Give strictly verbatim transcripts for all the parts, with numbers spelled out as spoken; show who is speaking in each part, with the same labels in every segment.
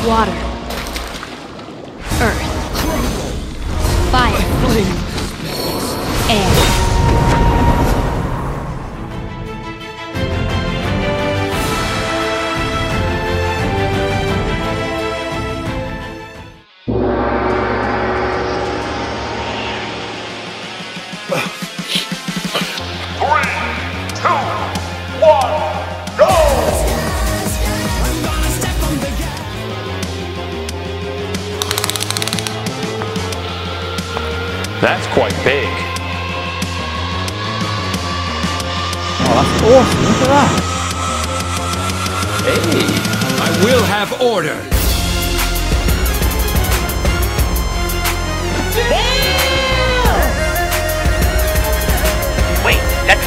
Speaker 1: Water. Earth. Fire. Air.
Speaker 2: That's quite big.
Speaker 3: Oh, that's awesome. Look at that.
Speaker 2: Hey,
Speaker 4: I will have order.
Speaker 5: Wait, that's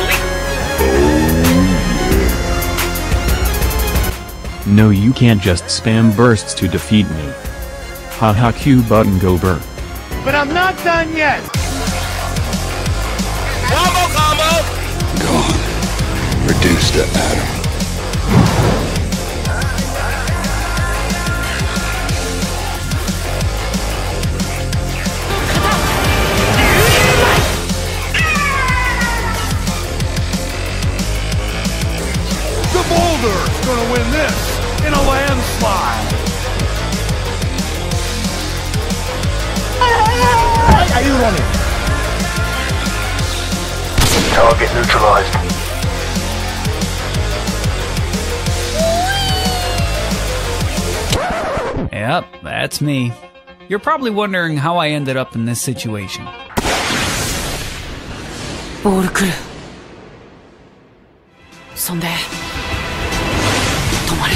Speaker 5: legal.
Speaker 6: No, you can't just spam bursts to defeat me. Haha, Q button go burr.
Speaker 7: But I'm not done yet!
Speaker 5: Combo, combo!
Speaker 8: Gone. Reduced to atom.
Speaker 7: The Boulder's gonna win this in a landslide!
Speaker 3: Are you running?
Speaker 8: Target neutralized.
Speaker 4: Yep, that's me. You're probably wondering how I ended up in this situation.
Speaker 9: ボール来る。そんで止まる。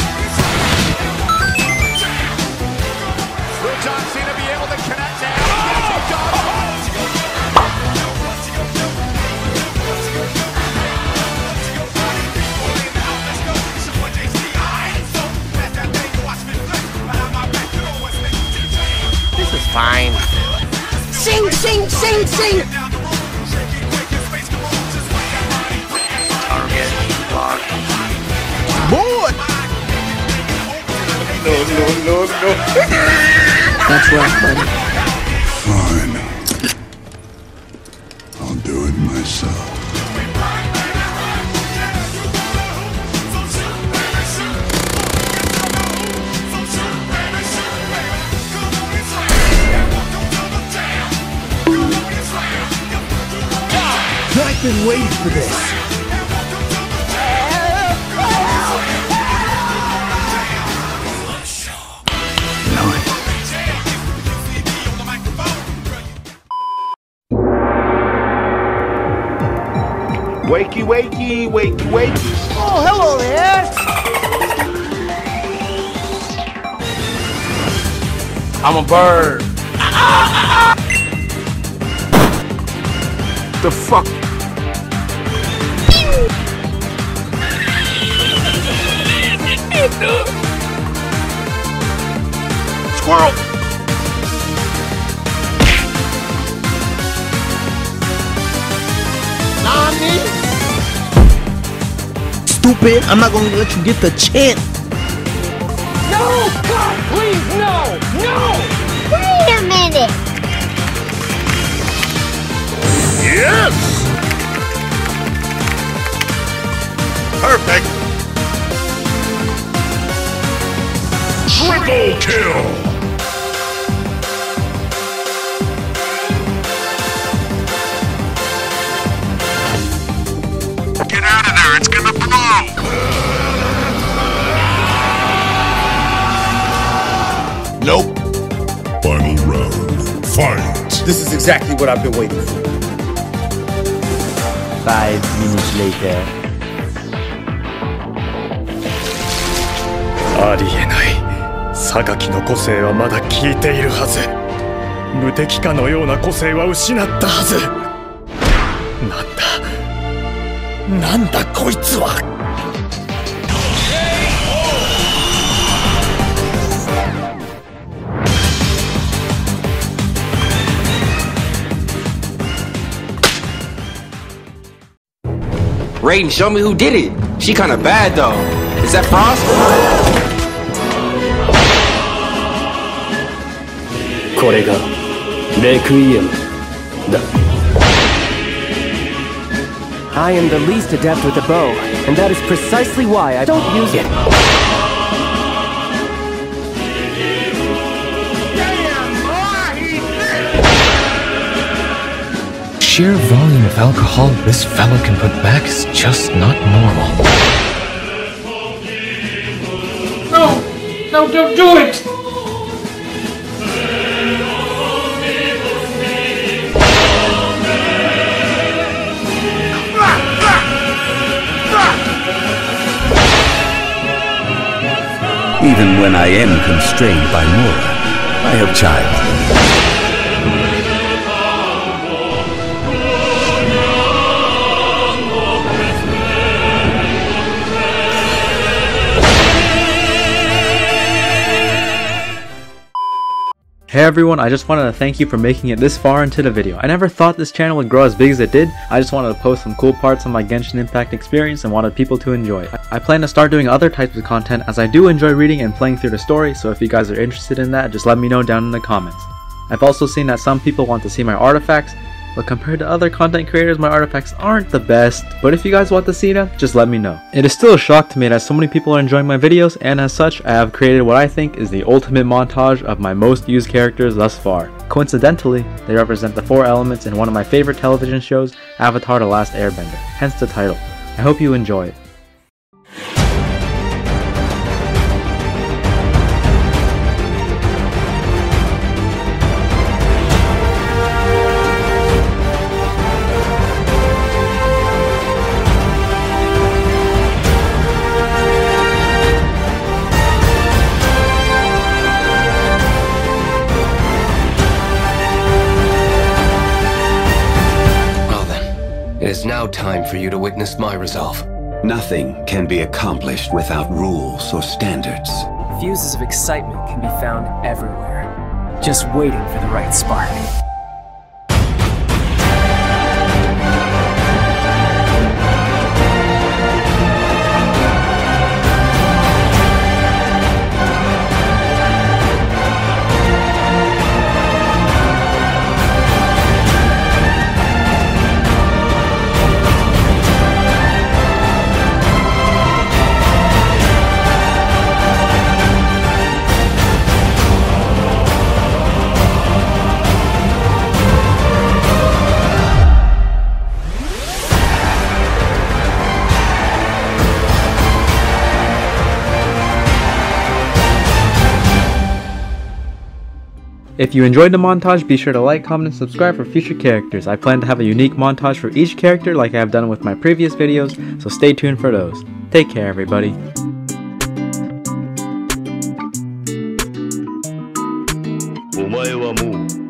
Speaker 5: Fine.
Speaker 9: Sing, sing, sing, sing.
Speaker 5: Target locked.
Speaker 3: Boy!
Speaker 8: No, no, no, no.
Speaker 3: That's right, buddy.
Speaker 8: Fine. I'll do it myself.
Speaker 3: I've been waiting for this.
Speaker 7: Wakey, wakey, wakey, wakey.
Speaker 3: Oh, hello there.
Speaker 7: I'm a bird. The fuck? Squirrel!
Speaker 3: Nani? Stupid! I'm not gonna let you get the chance.
Speaker 7: No! God, please, no! No!
Speaker 10: Wait a minute!
Speaker 8: Yes! Perfect! Triple kill! Get out of there, it's gonna blow! Nope. Final round. Fight!
Speaker 7: This is exactly what I've been waiting for.
Speaker 3: Five minutes later.
Speaker 11: ありえない。榊の個性はまだ効いているはず。無敵かのような個性は失ったはず。なんだなんだこいつは。
Speaker 12: Raiden, show me who did it. She kinda bad though. Is that Frost?
Speaker 2: これがレクイエムだ。
Speaker 12: I am the least adept with a bow, and that is precisely why I don't use it.
Speaker 13: Sheer volume of alcohol this fella can put back is just not normal.
Speaker 14: No! No, don't do it!
Speaker 15: Even when I am constrained by Mora, I have child.
Speaker 16: Hey everyone, I just wanted to thank you for making it this far into the video. I never thought this channel would grow as big as it did. I just wanted to post some cool parts of my Genshin Impact experience and wanted people to enjoy it. I plan to start doing other types of content as I do enjoy reading and playing through the story, so if you guys are interested in that, just let me know down in the comments. I've also seen that some people want to see my artifacts, but compared to other content creators, my artifacts aren't the best. But if you guys want to see them, just let me know. It is still a shock to me that so many people are enjoying my videos, and as such, I have created what I think is the ultimate montage of my most used characters thus far. Coincidentally, they represent the four elements in one of my favorite television shows, Avatar: The Last Airbender, hence the title. I hope you enjoy it.
Speaker 17: It is now time for you to witness my resolve.
Speaker 15: Nothing can be accomplished without rules or standards.
Speaker 12: Fuses of excitement can be found everywhere, just waiting for the right spark.
Speaker 16: If you enjoyed the montage, be sure to like, comment, and subscribe for future characters. I plan to have a unique montage for each character like I have done with my previous videos, so stay tuned for those. Take care, everybody.
Speaker 8: お前はもう